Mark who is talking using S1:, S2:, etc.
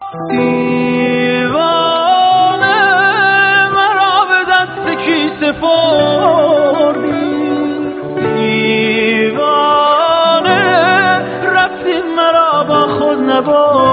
S1: دیوانه مرا به دست کی سپردی، دیوانه رفتی مرا با خود نبردی.